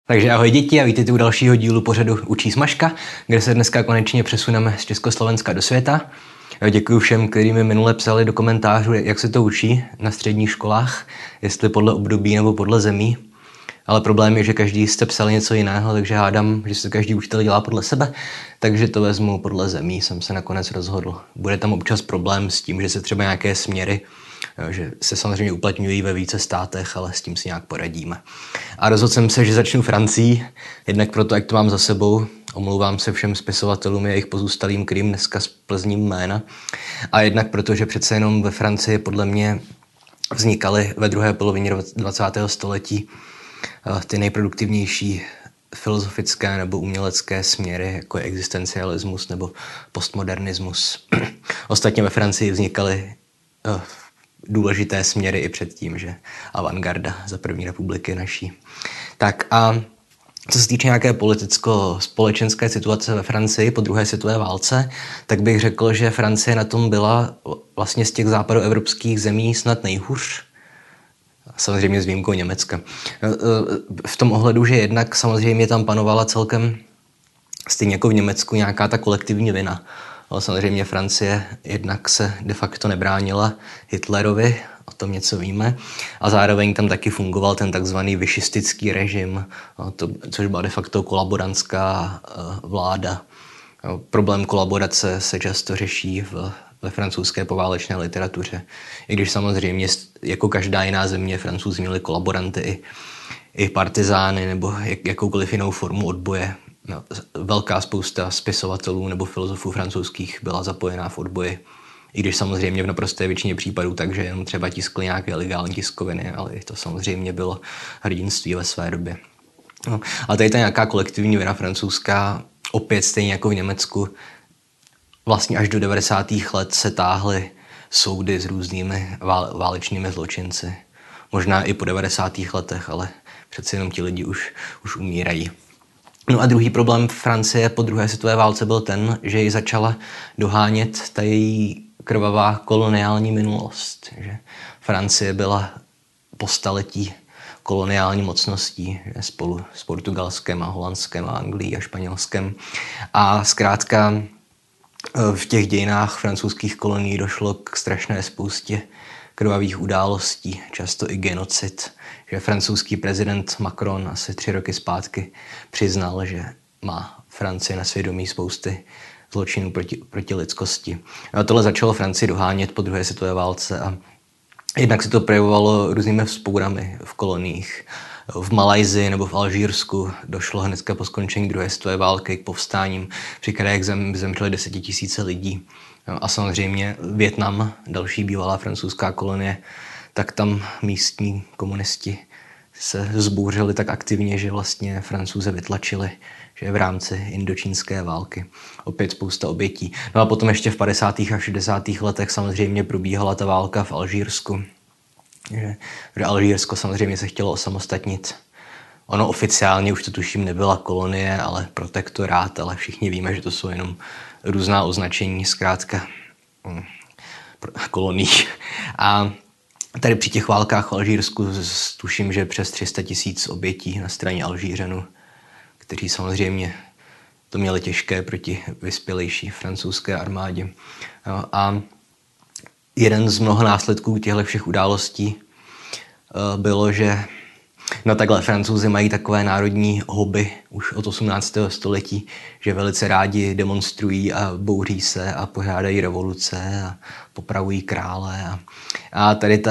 Takže ahoj děti a vítejte u dalšího dílu pořadu Učí Smažka, kde se dneska konečně přesuneme z Československa do světa. Děkuji všem, kteří mi minule psali do komentářů, jak se to učí na středních školách, jestli podle období nebo podle zemí. Ale problém je, že každý jste psali něco jiného, takže hádám, že se každý učitel dělá podle sebe, takže to vezmu podle zemí, jsem se nakonec rozhodl. Bude tam občas problém s tím, že se třeba nějaké směry, že se samozřejmě uplatňují ve více státech, ale s tím si nějak poradíme. A rozhodl jsem se, že začnu Francií, jednak proto, jak to mám za sebou, omlouvám se všem spisovatelům a jejich pozůstalým, kterým dneska splzním jména, a jednak proto, že přece jenom ve Francii podle mě vznikaly ve druhé polovině 20. století ty nejproduktivnější filozofické nebo umělecké směry, jako je existencialismus nebo postmodernismus. Ostatně ve Francii vznikaly důležité směry i předtím, že avantgarda za první republiky naší. Tak a co se týče nějaké politicko-společenské situace ve Francii po druhé světové válce, tak bych řekl, že Francie na tom byla vlastně z těch západoevropských zemí snad nejhůř. Samozřejmě s výjimkou Německa. V tom ohledu, že jednak samozřejmě tam panovala celkem stejně jako v Německu nějaká ta kolektivní vina. Ale samozřejmě Francie jednak se de facto nebránila Hitlerovi, o tom něco víme, a zároveň tam taky fungoval ten takzvaný višistický režim, což byla de facto kolaborantská vláda. Problém kolaborace se často řeší ve francouzské poválečné literatuře. I když samozřejmě, jako každá jiná země, Francouzi měli kolaboranty i partizány nebo jakoukoliv jinou formu odboje. Velká spousta spisovatelů nebo filozofů francouzských byla zapojená v odboji. I když samozřejmě v naprosté většině případů takže jenom třeba tiskli nějaké legální tiskoviny, ale i to samozřejmě bylo hrdinství ve své době. No, a tady ta nějaká kolektivní vina francouzská, opět stejně jako v Německu, vlastně až do 90. let se táhly soudy s různými válečnými zločinci. Možná i po 90. letech, ale přeci jenom ti lidi už umírají. No a druhý problém Francie po druhé světové válce byl ten, že ji začala dohánět ta její krvavá koloniální minulost. Že Francie byla po staletí koloniální mocností, spolu s Portugalskem a Holandskem a Anglií a Španělskem. A zkrátka v těch dějinách francouzských kolonií došlo k strašné spoustě krvavých událostí, často i genocid, že francouzský prezident Macron asi 3 roky zpátky přiznal, že má Francie na svědomí spousty zločinů proti lidskosti. A tohle začalo Francii dohánět po druhé světové válce a jednak se to projevovalo různými vzpourami v koloniích. V Malajsii nebo v Alžírsku došlo hnedka po skončení druhé světové války k povstáním, při kterých zemřeli 10 000 lidí. A samozřejmě Vietnam, další bývalá francouzská kolonie, tak tam místní komunisti se vzbouřili tak aktivně, že vlastně Francouze vytlačili, že v rámci indočínské války. Opět spousta obětí. No a potom ještě v 50. a 60. letech samozřejmě probíhala ta válka v Alžírsku. Že Alžírsko samozřejmě se chtělo osamostatnit. Ono oficiálně už to tuším nebyla kolonie, ale protektorát, ale všichni víme, že to jsou jenom různá označení, zkrátka kolonií. A tady při těch válkách v Alžírsku tuším, že přes 300 000 obětí na straně Alžířanů, kteří samozřejmě to měli těžké proti vyspělejší francouzské armádě. A jeden z mnoha následků těchto všech událostí bylo, že takhle Francouzi mají takové národní hobby už od 18. století, že velice rádi demonstrují a bouří se a pořádají revoluce a popravují krále. A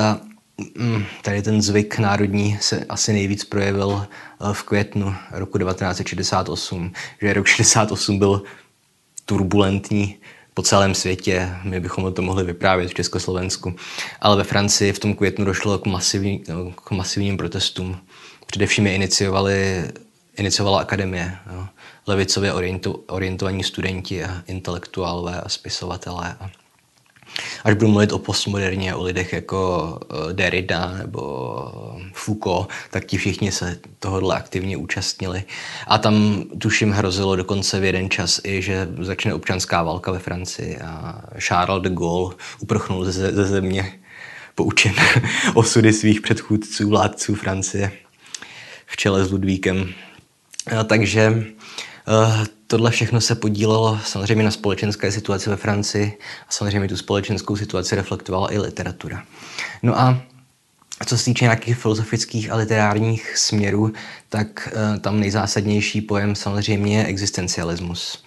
tady ten zvyk národní se asi nejvíc projevil v květnu roku 1968, že rok 68 byl turbulentní po celém světě, my bychom o tom mohli vyprávět v Československu, ale ve Francii v tom květnu došlo k masivním protestům. Především je iniciovala akademie, levicově orientovaní studenti a intelektuálové a spisovatelé. Až budu mluvit o postmoderně, o lidech jako Derrida nebo Foucault, tak ti všichni se tohodle aktivně účastnili. A tam tuším hrozilo dokonce v jeden čas i, že začne občanská válka ve Francii a Charles de Gaulle uprchnul ze země poučen osudy svých předchůdců, vládců Francie v čele s Ludvíkem Takže tohle všechno se podílelo samozřejmě na společenské situaci ve Francii a samozřejmě tu společenskou situaci reflektovala i literatura. No a co se týče nějakých filozofických a literárních směrů, tak tam nejzásadnější pojem samozřejmě je existencialismus.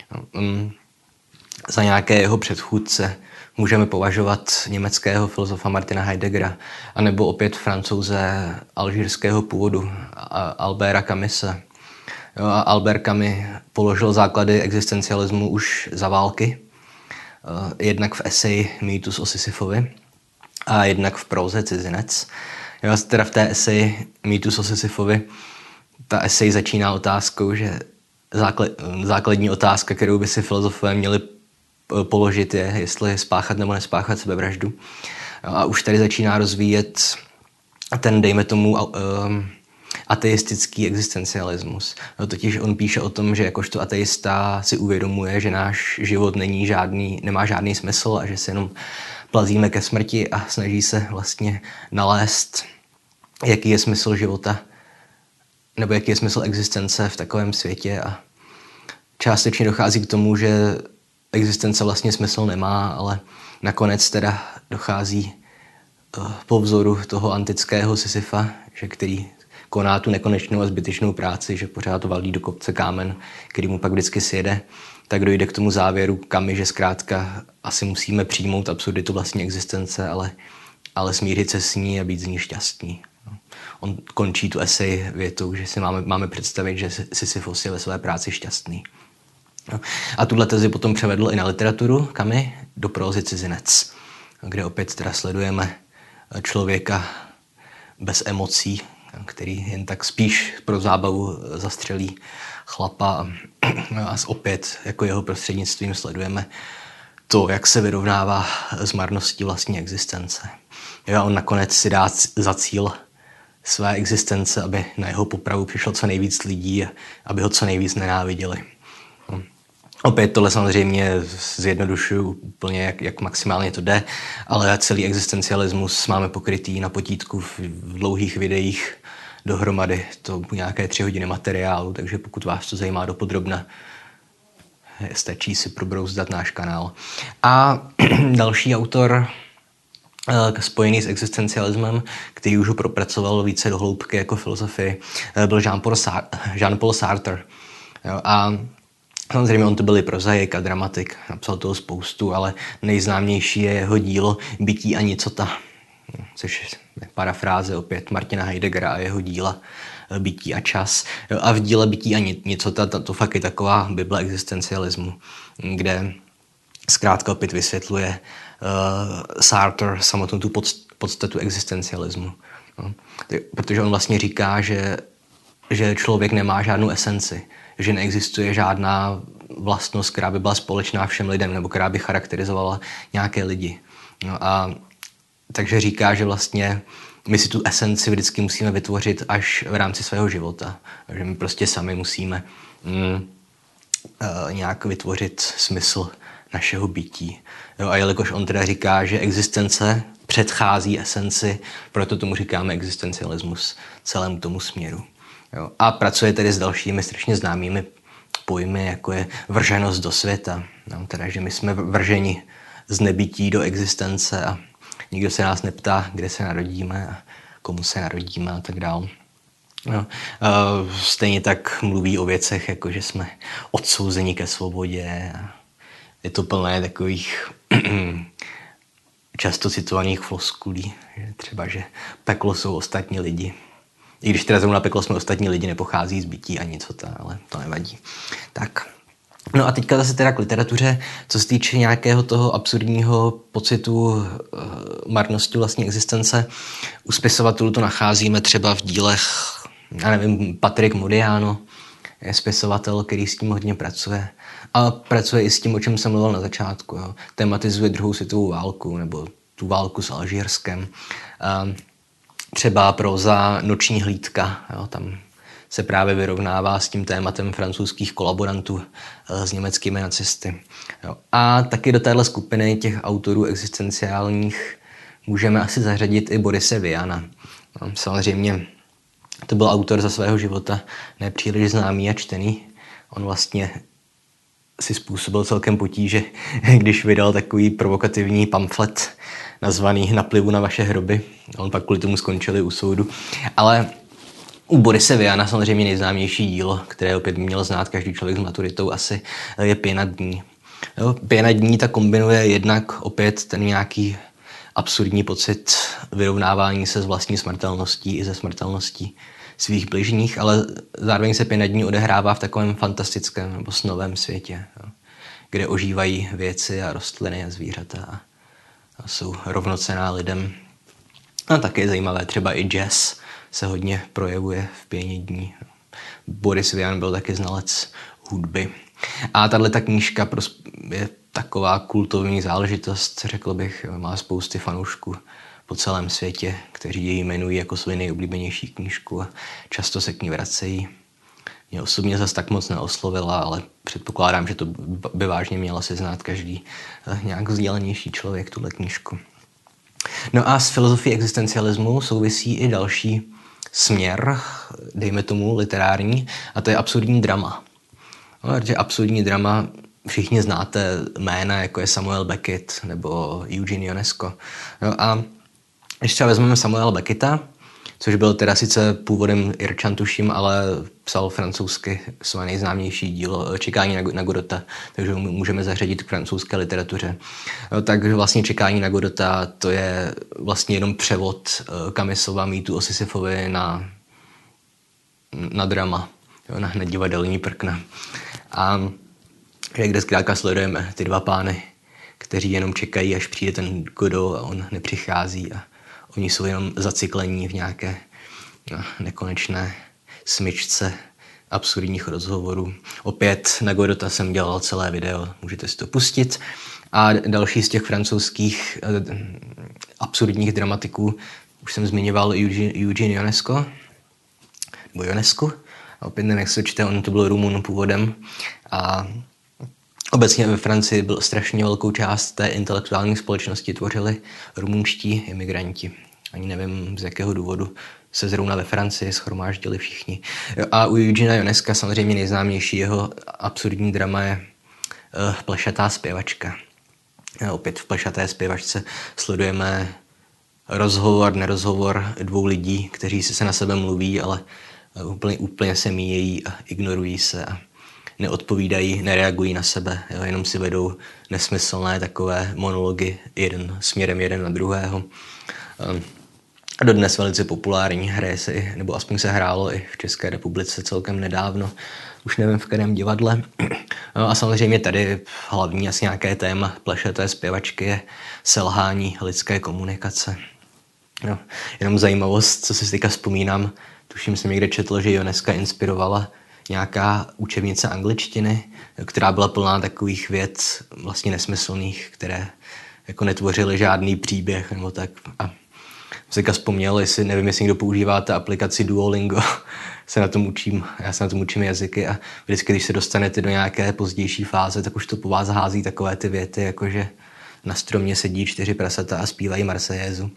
Za nějaké jeho předchůdce můžeme považovat německého filozofa Martina Heideggera, anebo opět Francouze alžírského původu Alberta Camuse. A Albert Camus položil základy existencialismu už za války, jednak v eseji Mýtus o Sisyfovi a jednak v próze Cizinec. Teda v té eseji Mýtus o Sisyfovi ta esej začíná otázkou, že základní otázka, kterou by si filozofové měli položit, je, jestli spáchat nebo nespáchat sebevraždu. A už tady začíná rozvíjet ten, dejme tomu, ateistický existencialismus. Totiž on píše o tom, že jakožto ateista si uvědomuje, že náš život nemá žádný smysl a že se jenom plazíme ke smrti a snaží se vlastně nalézt, jaký je smysl života nebo jaký je smysl existence v takovém světě. A částečně dochází k tomu, že existence vlastně smysl nemá, ale nakonec teda dochází po vzoru toho antického Sisyfa, který koná tu nekonečnou a zbytečnou práci, že pořád to valí do kopce kámen, který mu pak vždycky sjede, tak dojde k tomu závěru Camus, že zkrátka asi musíme přijmout absurditu vlastní existence, ale smířit se s ní a být z ní šťastní. On končí tu esej větou, že si máme představit, že Sisyfos je ve své práci šťastný. A tuhle tezi potom převedl i na literaturu Camus do prózy Cizinec, kde opět teda sledujeme člověka bez emocí, který jen tak spíš pro zábavu zastřelí chlapa a opět jako jeho prostřednictvím sledujeme to, jak se vyrovnává s marností vlastní existence. A on nakonec si dá za cíl své existence, aby na jeho popravu přišlo co nejvíc lidí a aby ho co nejvíc nenáviděli. Opět tohle samozřejmě zjednodušuju úplně, jak maximálně to jde, ale celý existencialismus máme pokrytý na potítku v dlouhých videích dohromady. To nějaké 3 hodiny materiálu, takže pokud vás to zajímá dopodrobna, stačí si probrouzdat náš kanál. A další autor spojený s existencialismem, který už ho propracoval více do hloubky jako filozofii, byl Jean-Paul Sartre. A samozřejmě on to byl i prozaik a dramatik, napsal toho spoustu, ale nejznámější je jeho dílo Bytí a nicota, což je parafráze opět Martina Heideggera a jeho díla Bytí a čas. A v díle Bytí a nicota to fakt je taková bible existencialismu, kde zkrátka opět vysvětluje Sartre samotnou tu podstatu existencialismu. No. Protože on vlastně říká, že člověk nemá žádnou esenci, že neexistuje žádná vlastnost, která by byla společná všem lidem nebo která by charakterizovala nějaké lidi. No a takže říká, že vlastně my si tu esenci vždycky musíme vytvořit až v rámci svého života. Že my prostě sami musíme nějak vytvořit smysl našeho bytí. Jo, a jelikož on teda říká, že existence předchází esenci, proto tomu říkáme existencialismus celému tomu směru. Jo, a pracuje tedy s dalšími strašně známými pojmy, jako je vrženost do světa. No, teda, že my jsme vrženi z nebytí do existence a nikdo se nás neptá, kde se narodíme a komu se narodíme a tak dále. No, stejně tak mluví o věcech, jako že jsme odsouzeni ke svobodě. Je to plné takových často citovaných floskulí, že třeba, že peklo jsou ostatní lidi. I když teda zrovna peklo jsme ostatní lidi, nepochází z bytí a nicota, ale to nevadí. Tak. No a teďka zase teda k literatuře, co se týče nějakého toho absurdního pocitu marnosti vlastní existence. U spisovatelů to nacházíme třeba v dílech, já nevím, Patrick Modiano je spisovatel, který s tím hodně pracuje. A pracuje i s tím, o čem jsem mluvil na začátku. Jo. Tematizuje 2. světovou válku nebo tu válku s Alžírskem. Třeba próza Noční hlídka, jo, tam se právě vyrovnává s tím tématem francouzských kolaborantů s německými nacisty. Jo. A taky do téhle skupiny těch autorů existenciálních můžeme asi zařadit i Borise Viana. No, samozřejmě To byl autor za svého života nepříliš známý a čtený. On vlastně si způsobil celkem potíže, když vydal takový provokativní pamflet nazvaný Naplivu na vaše hroby. On pak kvůli tomu skončil u soudu. Ale u Borise Viana samozřejmě nejznámější dílo, které opět měl znát každý člověk s maturitou, asi je Pěna dní. Pěna dní ta kombinuje jednak opět ten nějaký absurdní pocit vyrovnávání se s vlastní smrtelností i ze smrtelností svých bližních, ale zároveň se Pěna dní odehrává v takovém fantastickém nebo snovém světě, kde ožívají věci a rostliny a zvířata a jsou rovnocenná lidem. A také je zajímavé, třeba i jazz se hodně projevuje v Pěně dní. Boris Vian byl taky znalec hudby. A tato knížka je taková kultovní záležitost, řekl bych, má spousty fanoušků po celém světě, kteří ji jmenují jako svou nejoblíbenější knížku a často se k ní vracejí. Mě osobně zase tak moc neoslovila, ale předpokládám, že to by vážně měl asi znát každý nějak vzdělanější člověk, tuhle knížku. No a s filozofií existencialismu souvisí i další směr, dejme tomu literární, a to je absurdní drama. No, protože absurdní drama všichni znáte jména, jako je Samuel Beckett nebo Eugene Ionesco. No a když třeba vezmeme Samuela Becketta, což byl teda sice původem Irčan, tuším, ale psal francouzsky své nejznámější dílo Čekání na Godota, takže ho můžeme zařadit k francouzské literatuře. Takže vlastně Čekání na Godota to je vlastně jenom převod Camisova mýtu o Sisyfovi na drama, na divadelní prkna. A kde zkrátka sledujeme ty dva pány, kteří jenom čekají, až přijde ten Godot a on nepřichází a oni jsou jenom zacyklení v nějaké nekonečné smyčce absurdních rozhovorů. Opět na Godota jsem dělal celé video, můžete si to pustit. A další z těch francouzských absurdních dramatiků, už jsem zmiňoval Eugene Ionesco, nebo Ionescu. A opět nevím, jak se čte, on to byl Rumun původem. A obecně ve Francii byl strašně velkou část té intelektuální společnosti tvořili rumunští imigranti. Ani nevím, z jakého důvodu se zrovna ve Francii shromáždili všichni. A u Eugena Ionesca samozřejmě nejznámější jeho absurdní drama je Plešatá zpěvačka. A opět v Plešaté zpěvačce sledujeme nerozhovor dvou lidí, kteří se na sebe mluví, ale úplně se míjejí a ignorují se a neodpovídají, nereagují na sebe, jenom si vedou nesmyslné takové monology jeden na druhého. Dodnes velice populární, hraje se i, nebo aspoň se hrálo i v České republice celkem nedávno, už nevím v kterém divadle. No a samozřejmě tady hlavní asi nějaké téma Plešaté zpěvačky je selhání lidské komunikace. No, jenom zajímavost, co si teďka vzpomínám, tuším jsem někde četl, že Ionesca inspirovala nějaká učebnice angličtiny, která byla plná takových vět vlastně nesmyslných, které jako netvořily žádný příběh nebo tak. A teďka vzpomněl, nevím, jestli někdo používáte aplikaci Duolingo, já se na tom učím jazyky a vždycky, když se dostanete do nějaké pozdější fáze, tak už to po vás hází takové ty věty, jakože na stromě sedí 4 prasata a zpívají Marseillézu.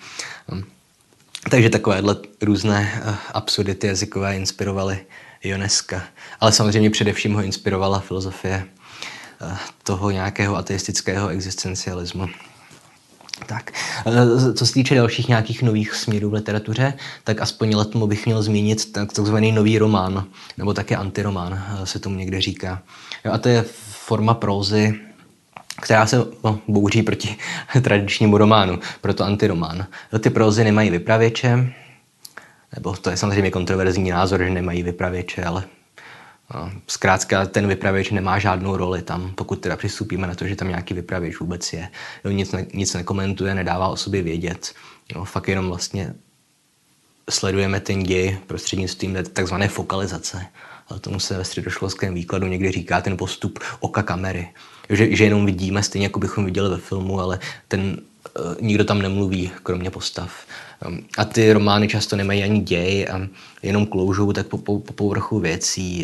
Takže takovéhle různé absurdity jazykové inspirovaly Ionesca. Ale samozřejmě především ho inspirovala filozofie toho nějakého ateistického existencialismu. Tak, co se týče dalších nějakých nových směrů v literatuře, tak aspoň letmo bych měl zmínit takzvaný nový román, nebo také antiromán, se tomu někde říká. A to je forma prózy, která se bouří proti tradičnímu románu, proto antiromán. Ty prózy nemají vypravěče, nebo to je samozřejmě kontroverzní názor, že nemají vypravěče, ale zkrátka ten vypravěč nemá žádnou roli tam, pokud teda přistupíme na to, že tam nějaký vypravěč vůbec je. Nic nekomentuje, nedává o sobě vědět. Fakt jenom vlastně sledujeme ten děj prostřednictvím takzvané fokalizace. Ale tomu se ve středoškolském výkladu někdy říká ten postup oka kamery. Že jenom vidíme stejně, jako bychom viděli ve filmu, ale nikdo tam nemluví, kromě postav. A ty romány často nemají ani děj a jenom kloužou tak po povrchu věcí.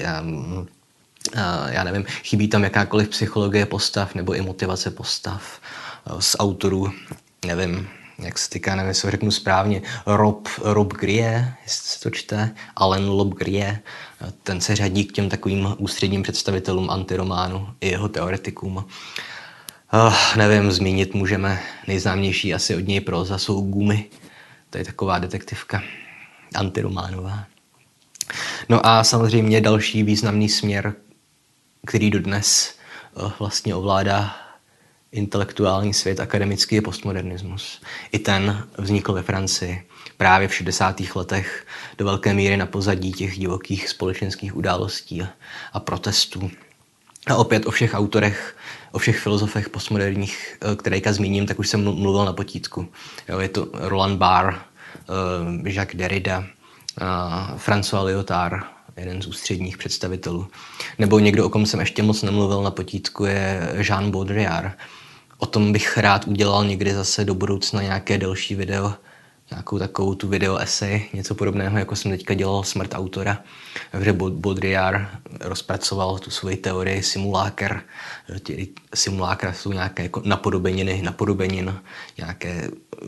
Já nevím, chybí tam jakákoliv psychologie postav nebo i motivace postav z autorů. Nevím, jak se týká, nevím, jestli ho řeknu správně, Rob Grier, jestli se to čte, Alain Rob Grier, ten se řadí k těm takovým ústředním představitelům antirománu i jeho teoretikům. Nevím, zmínit můžeme nejznámější asi od něj próza jsou Gumy, to je taková detektivka antirománová. No a samozřejmě další významný směr, který dodnes vlastně ovládá intelektuální svět akademický, je postmodernismus. I ten vznikl ve Francii právě v 60. letech do velké míry na pozadí těch divokých společenských událostí a protestů. A opět o všech autorech, o všech filozofech postmoderních, kterejka zmíním, tak už jsem mluvil na potítku. Jo, je to Roland Barthes, Jacques Derrida, François Lyotard, jeden z ústředních představitelů. Nebo někdo, o kom jsem ještě moc nemluvil na potítku, je Jean Baudrillard. O tom bych rád udělal někdy zase do budoucna nějaké delší video, nějakou takovou tu video essay, něco podobného, jako jsem teďka dělal Smrt autora, kde Baudrillard rozpracoval tu svoji teorii simuláker. Simulákra jsou nějaké jako napodobenin, nějaké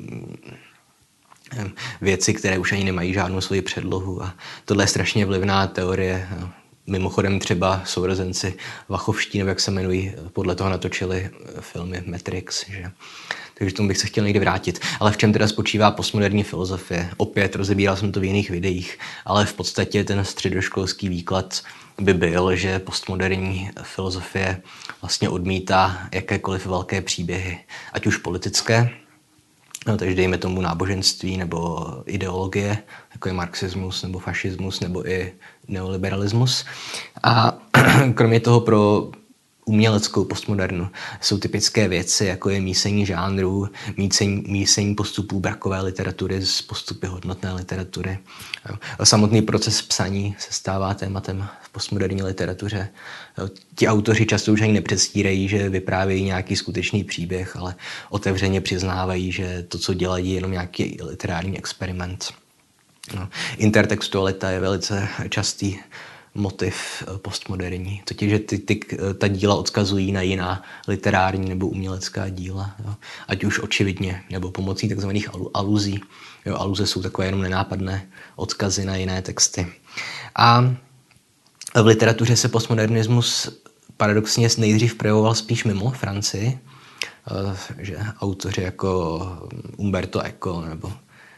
věci, které už ani nemají žádnou svoji předlohu. A tohle je strašně vlivná teorie. Mimochodem třeba sourozenci Wachowští, nebo jak se jmenují, podle toho natočili filmy Matrix. Že? Takže tomu bych se chtěl někdy vrátit. Ale v čem teda spočívá postmoderní filozofie? Opět rozebíral jsem to v jiných videích, ale v podstatě ten středoškolský výklad by byl, že postmoderní filozofie vlastně odmítá jakékoliv velké příběhy, ať už politické, no, takže dejme tomu náboženství nebo ideologie, jako je marxismus nebo fašismus nebo i neoliberalismus. A kromě toho pro uměleckou postmodernu jsou typické věci, jako je mísení žánrů, mísení postupů brakové literatury s postupy hodnotné literatury. Samotný proces psaní se stává tématem v postmoderní literatuře. Ti autoři často už ani nepředstírají, že vyprávějí nějaký skutečný příběh, ale otevřeně přiznávají, že to, co dělají, je jenom nějaký literární experiment. Intertextualita je velice častý motiv postmoderní, totiž, že ta díla odkazují na jiná literární nebo umělecká díla, jo. Ať už očividně, nebo pomocí takzvaných aluzí. Jo, aluze jsou takové jenom nenápadné odkazy na jiné texty. A v literatuře se postmodernismus paradoxně nejdřív projevoval spíš mimo Francii, že autoři jako Umberto Eco nebo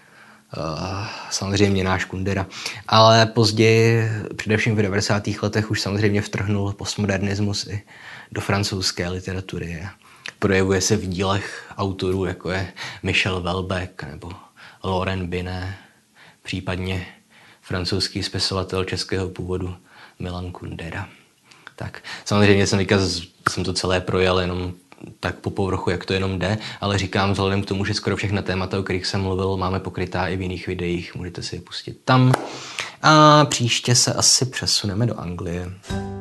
samozřejmě náš Kundera. Ale později, především v 90. letech, už samozřejmě vtrhnul postmodernismus i do francouzské literatury. Projevuje se v dílech autorů, jako je Michel Houellebecq nebo Laurent Binet, případně francouzský spisovatel českého původu Milan Kundera. Tak, samozřejmě jsem to celé projel jenom tak po povrchu, jak to jenom jde, ale říkám vzhledem k tomu, že skoro všechna témata, o kterých jsem mluvil, máme pokrytá i v jiných videích, můžete si je pustit tam. A příště se asi přesuneme do Anglie.